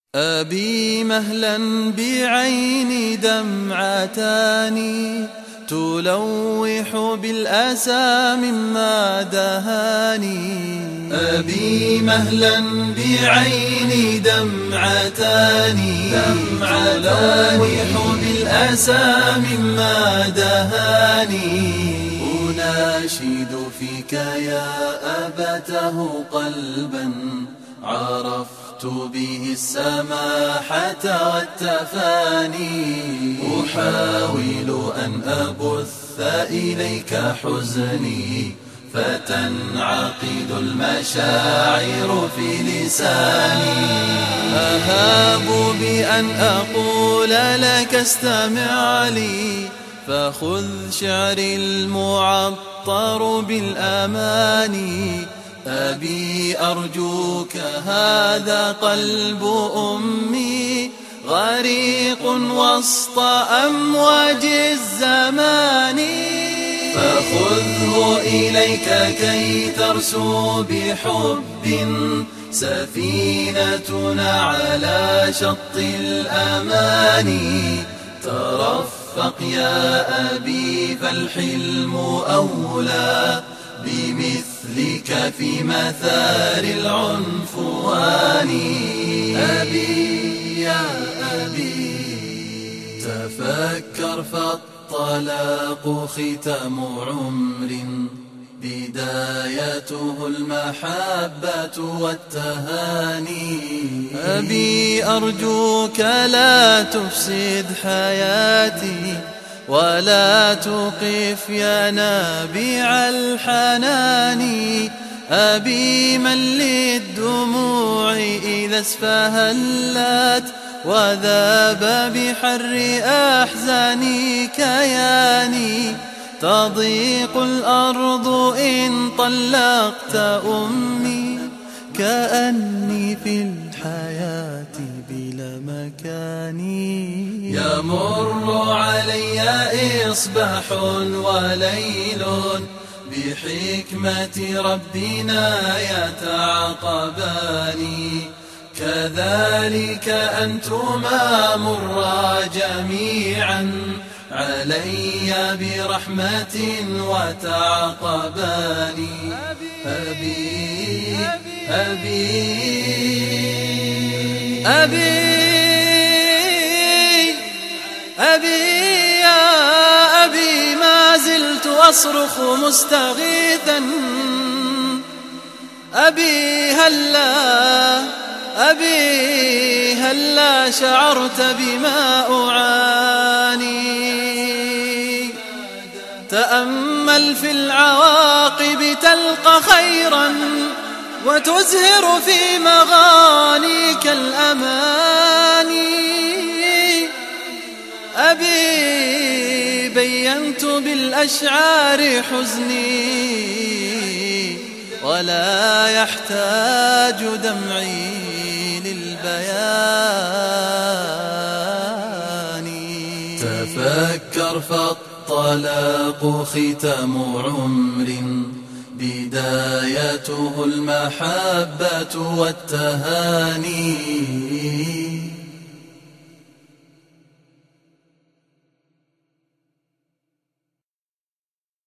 أبي مهلا بعيني دمعتان تلوح بالأسى مما دهاني. أبي مهلا بعيني دمعتان تلوح بالأسى مما دهاني. أناشد فيك يا أبته قلبا عرفت به السماحة والتفاني. أحاول أن أبث إليك حزني فتنعقد المشاعر في لساني. أهاب بأن أقول لك استمع لي فخذ شعري المعطر بالأماني. أبي أرجوك هذا قلب أمي غريق وسط أمواج الزمان. فخذه إليك كي ترسو بحب سفينتنا على شط الأمان. ترفق يا أبي فالحلم أولى بمثلك في مثار العنفوان. أبي يا أبي تفكر فالطلاق ختام عمر بدايته المحبة والتهاني. أبي أرجوك لا تفسد حياتي ولا توقف يا نابع الحنان. أبي من للدموع إذا اسفهلت وذاب بحر أحزاني كياني. تضيق الأرض إن طلقت أمي كأني في الحياة بلا مكاني. يمر علي إصباح وليل بحكمة ربنا يتعاقبان. كذلك أنتما مرا جميعا علي برحمة وتعاقبان. أبي أبي أبي أبي يا أبي ما زلت أصرخ مستغيثا. أبي هلا شعرت بما أعاني. تأمل في العواقب تلقى خيرا وتزهر في مغانيك الأماني. أبي بينت بالأشعار حزني ولا يحتاج دمعي للبيان. تفكر فالطلاق ختام عمر بدايته المحبة والتهاني.